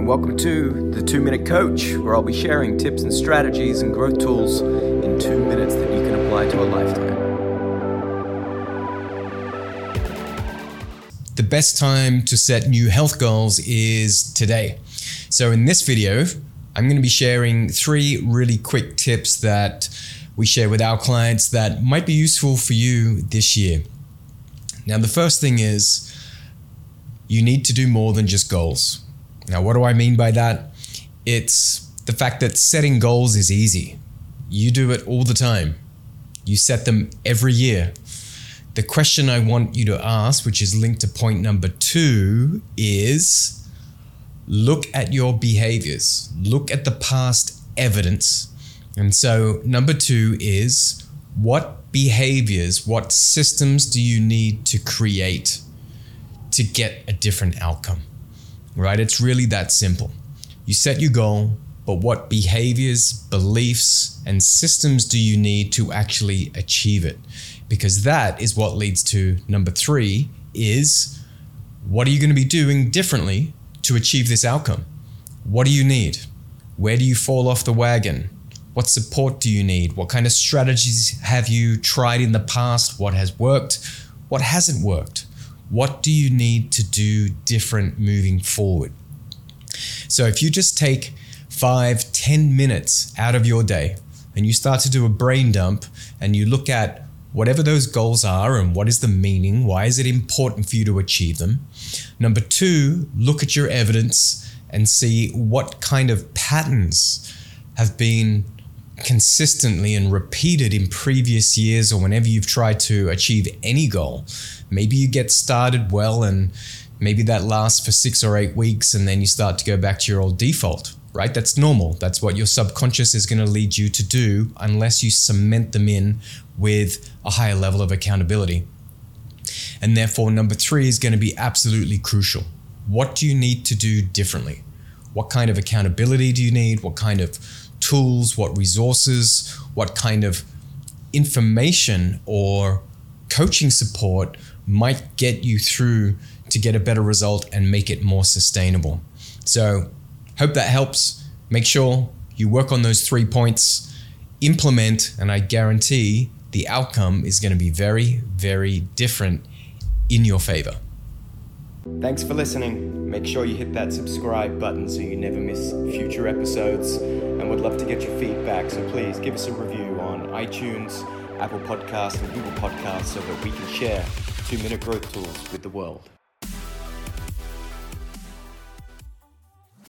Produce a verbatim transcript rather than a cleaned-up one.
and welcome to the Two Minute Coach, where I'll be sharing tips and strategies and growth tools in two minutes that you can apply to a lifetime. The best time to set new health goals is today. So in this video, I'm going to be sharing three really quick tips that we share with our clients that might be useful for you this year. Now, the first thing is you need to do more than just goals. Now, what do I mean by that? It's the fact that setting goals is easy. You do it all the time. You set them every year. The question I want you to ask, which is linked to point number two, is look at your behaviors. Look at the past evidence. And so number two is, what behaviors, what systems do you need to create to get a different outcome, right? It's really that simple. You set your goal, but what behaviors, beliefs, and systems do you need to actually achieve it? Because that is what leads to number three is, what are you going to be doing differently to achieve this outcome? What do you need? Where do you fall off the wagon? What support do you need? What kind of strategies have you tried in the past? What has worked? What hasn't worked? What do you need to do different moving forward? So if you just take five, ten minutes out of your day and you start to do a brain dump and you look at whatever those goals are and what is the meaning, why is it important for you to achieve them? Number two, look at your evidence and see what kind of patterns have been consistently and repeated in previous years or whenever you've tried to achieve any goal. Maybe you get started well and maybe that lasts for six or eight weeks and then you start to go back to your old default, right? That's normal. That's what your subconscious is going to lead you to do unless you cement them in with a higher level of accountability. And therefore, number three is going to be absolutely crucial. What do you need to do differently? What kind of accountability do you need? What kind of tools, what resources, what kind of information or coaching support might get you through to get a better result and make it more sustainable. So hope that helps. Make sure you work on those three points, implement, and I guarantee the outcome is going to be very, very different in your favor. Thanks for listening. Make sure you hit that subscribe button so you never miss future episodes, and would love to get your feedback, so please give us a review on iTunes, Apple Podcasts, and Google Podcasts so that we can share two-minute growth tools with the world.